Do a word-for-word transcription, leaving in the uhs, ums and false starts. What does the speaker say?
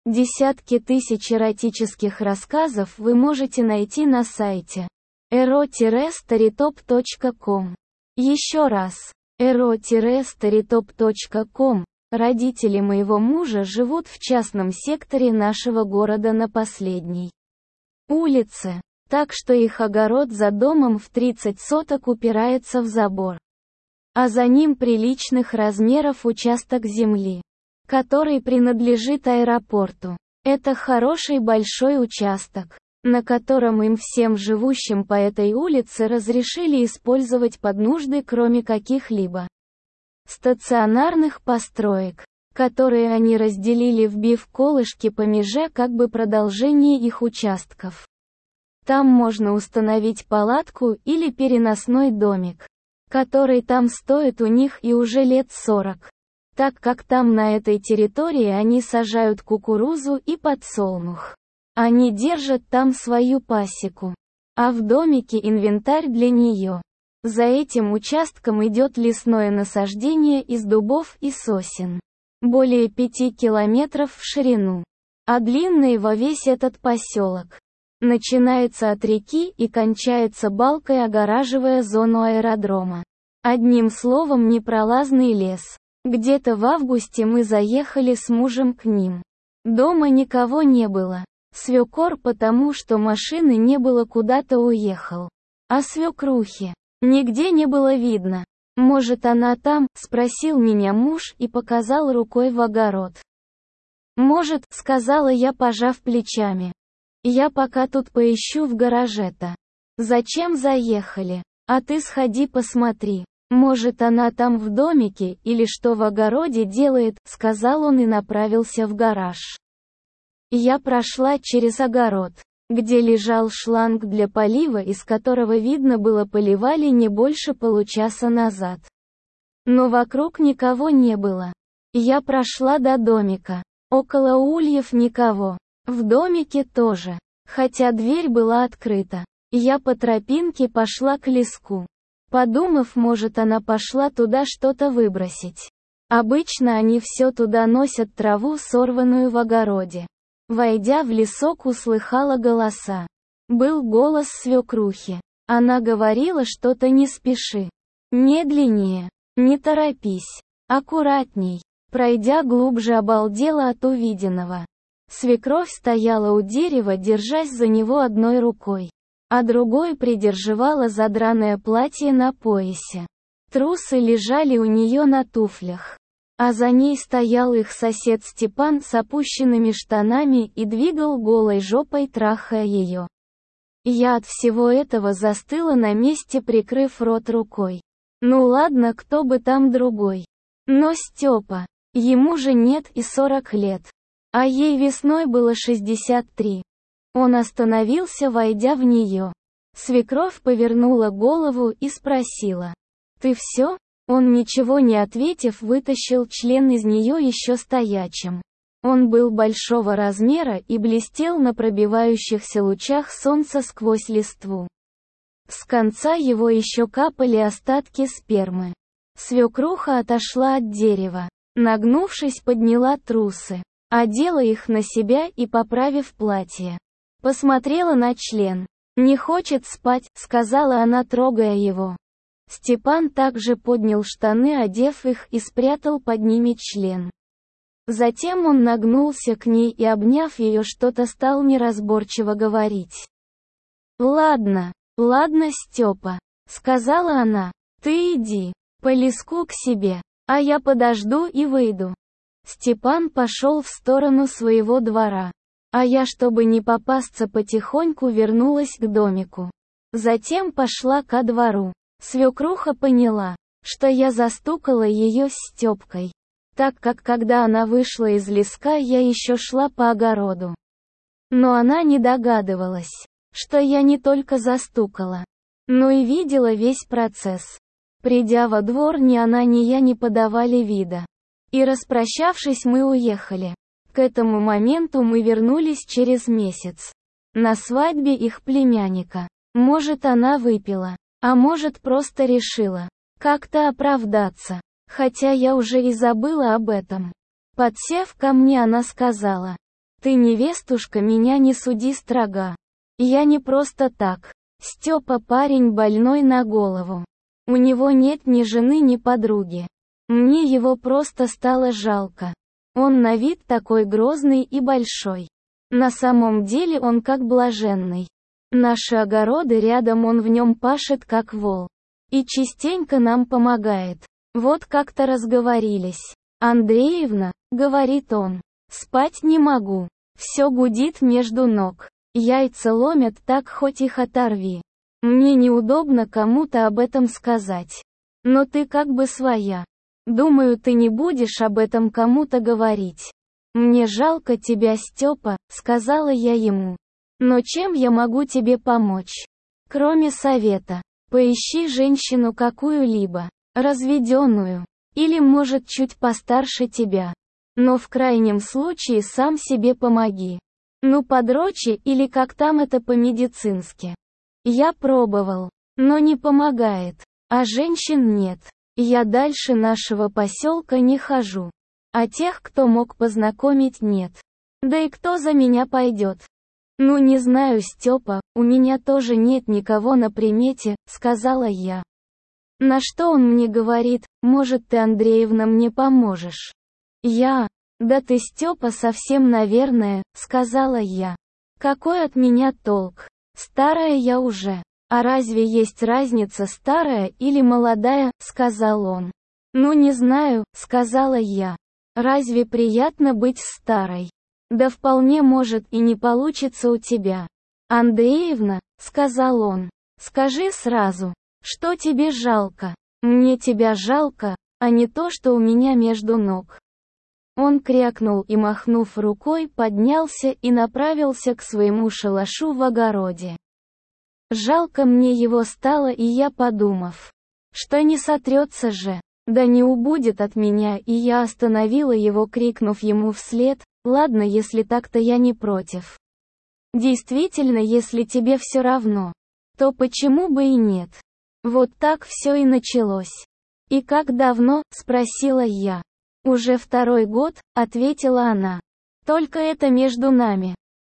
Десятки тысяч эротических рассказов вы можете найти на сайте эро старитоп точка ком. Еще раз, эро старитоп точка ком. Родители моего мужа живут в частном секторе нашего города на последней улице, так что их огород за домом в тридцать соток упирается в забор. А за ним приличных размеров участок земли, который принадлежит аэропорту. Это хороший большой участок, на котором им всем живущим по этой улице разрешили использовать под нужды, кроме каких-либо стационарных построек, которые они разделили, вбив колышки по меже как бы продолжение их участков. Там можно установить палатку или переносной домик, который там стоит у них и уже лет сорок. Так как там на этой территории они сажают кукурузу и подсолнух. Они держат там свою пасеку. А в домике инвентарь для нее. За этим участком идет лесное насаждение из дубов и сосен. Более пяти километров в ширину. А длинный во весь этот поселок. Начинается от реки и кончается балкой, огораживая зону аэродрома. Одним словом, непролазный лес. Где-то в августе мы заехали с мужем к ним. Дома никого не было. Свекор, потому что машины не было, куда-то уехал. А свекрухи нигде не было видно. «Может, она там?» — спросил меня муж и показал рукой в огород. «Может», — сказала я, пожав плечами. «Я пока тут поищу в гараже-то». «Зачем заехали? А ты сходи посмотри. Может, она там в домике, или что в огороде делает», — сказал он и направился в гараж. Я прошла через огород, где лежал шланг для полива, из которого видно было, поливали не больше получаса назад. Но вокруг никого не было. Я прошла до домика. Около ульев никого. В домике тоже. Хотя дверь была открыта. Я по тропинке пошла к леску. Подумав, может, она пошла туда что-то выбросить. Обычно они все туда носят, траву, сорванную в огороде. Войдя в лесок, услыхала голоса. Был голос свекрухи. Она говорила что-то: «Не спеши. Медленнее. Не торопись. Аккуратней». Пройдя глубже, обалдела от увиденного. Свекровь стояла у дерева, держась за него одной рукой, а другой придерживала задраное платье на поясе. Трусы лежали у нее на туфлях. А за ней стоял их сосед Степан с опущенными штанами и двигал голой жопой, трахая ее. Я от всего этого застыла на месте, прикрыв рот рукой. Ну ладно, кто бы там другой. Но Степа, ему же нет и сорок лет. А ей весной было шестьдесят три. Он остановился, войдя в нее. Свекровь повернула голову и спросила: «Ты все?» Он, ничего не ответив, вытащил член из нее еще стоячим. Он был большого размера и блестел на пробивающихся лучах солнца сквозь листву. С конца его еще капали остатки спермы. Свекруха отошла от дерева. Нагнувшись, подняла трусы. Одела их на себя и, поправив платье, посмотрела на член. «Не хочет спать», — сказала она, трогая его. Степан также поднял штаны, одев их, и спрятал под ними член. Затем он нагнулся к ней и, обняв ее, что-то стал неразборчиво говорить. «Ладно, ладно, Степа», — сказала она, — «ты иди по леску к себе, а я подожду и выйду». Степан пошел в сторону своего двора, а я, чтобы не попасться, потихоньку вернулась к домику. Затем пошла ко двору. Свекруха поняла, что я застукала ее с Степкой, так как когда она вышла из леска, я еще шла по огороду. Но она не догадывалась, что я не только застукала, но и видела весь процесс. Придя во двор, ни она, ни я не подавали вида. И распрощавшись, мы уехали. К этому моменту мы вернулись через месяц. На свадьбе их племянника. Может, она выпила, а может, просто решила как-то оправдаться. Хотя я уже и забыла об этом. Подсев ко мне, она сказала: Ты, невестушка, меня не суди строго. Я не просто так. Степа парень больной на голову. У него нет ни жены, ни подруги. Мне его просто стало жалко. Он на вид такой грозный и большой. На самом деле он как блаженный. Наши огороды рядом, он в нем пашет как вол. И частенько нам помогает. Вот как-то разговорились. «Андреевна», — говорит он, — «спать не могу. Все гудит между ног. Яйца ломят так, хоть их оторви. Мне неудобно кому-то об этом сказать. Но ты как бы своя. Думаю, ты не будешь об этом кому-то говорить. Мне жалко тебя, Степа», — сказала я ему. «Но чем я могу тебе помочь? Кроме совета. Поищи женщину какую-либо. Разведенную. Или, может, чуть постарше тебя. Но в крайнем случае сам себе помоги. Ну, подрочи, или как там это по-медицински. Я пробовал. Но не помогает. А женщин нет. Я дальше нашего поселка не хожу. А тех, кто мог познакомить, нет. Да и кто за меня пойдет? Ну не знаю, Степа, у меня тоже нет никого на примете», — сказала я. На что он мне говорит: «Может, ты, Андреевна, мне поможешь?» Я: «Да ты, Степа, совсем, наверное», — сказала я. «Какой от меня толк? Старая я уже. А разве есть разница, старая или молодая?» — сказал он. «Ну не знаю», — сказала я. «Разве приятно быть старой? Да вполне может и не получится у тебя. Андреевна», — сказал он, — «скажи сразу, что тебе жалко? Мне тебя жалко, а не то, что у меня между ног». Он крякнул и, махнув рукой, поднялся и направился к своему шалашу в огороде. Жалко мне его стало, и я, подумав, что не сотрется же, да не убудет от меня, и я остановила его, крикнув ему вслед: «Ладно, если так-то я не против. Действительно, если тебе все равно, то почему бы и нет?» Вот так все и началось. «И как давно?» — спросила я. «Уже второй год», — ответила она. «Только это между нами.